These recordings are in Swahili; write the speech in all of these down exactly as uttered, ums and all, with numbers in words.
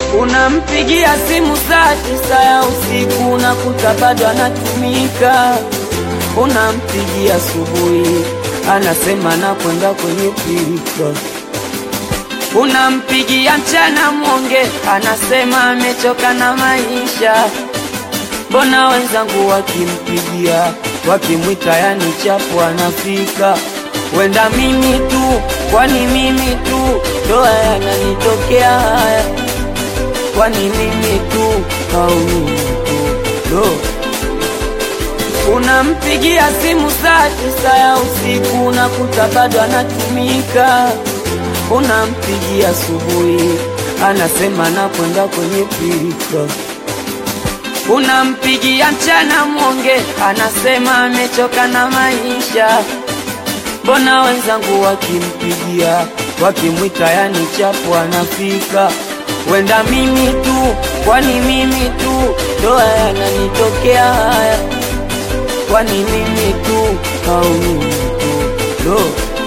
Unampigia simu saa tisa ya usiku unakuta bado anatumika. Unampigia asubuhi anasema nakwenda kwenye pilika. Unampigia mchana mwonge anasema amechoka na maisha. Mbona wenzangu wakimpigia wakimwita yani chapu anafika. Wenda mimi tu, kwani mimi tu ndo yananitokea haya? Kwani mimi tu au mimi tu ndo? Unampigia simu saa tisa ya usiku unakuta bado anatumika. Unampigia asubuhi anasema nakwenda kwenye pilika. Unampigia mchana mwonge anasema amechoka na maisha. Mbona wenzangu wakimpigia wakimwita yani chapu anafika. Wenda mimi tu, kwani mimi tu ndo yananitokea haya? Kwani mimi tu au mimi tu ndo?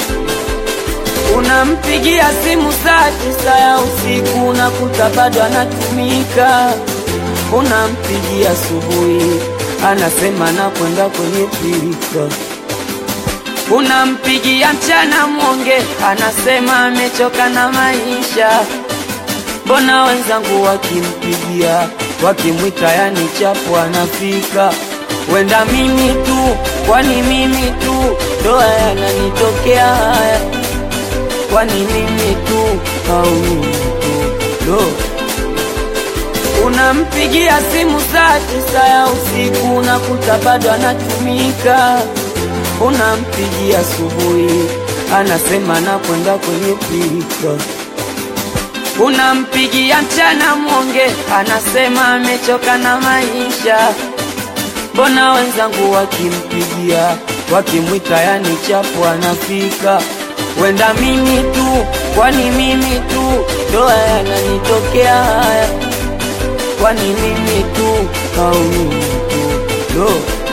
Unampigia simu saa tisa ya usiku unakuta bado anatumika. Unampigia asubuhi anasema nakwenda kwenye pilika. Unampigia mchana mwonge anasema amechoka na maisha. Mbona wenzangu wakimpigia wakimwita yani chapu anafika. Wenda mimi tu, kwani mimi tu ndo yananitokea haya? Kwani mimi tu au mimi tu ndo? Unampigia simu saa tisa ya usiku unakuta bado anatumika. Unampigia asubuhi anasema nakwenda kwenye pilika. Unampigia mchana mwonge anasema amechoka na maisha. Mbona wenzangu wakimpigia wakimwita yani chapu anafika. Wenda mimi tu, kwani mimi tu ndo yananitokea haya? Kwani mimi tu au mimi tu ndo?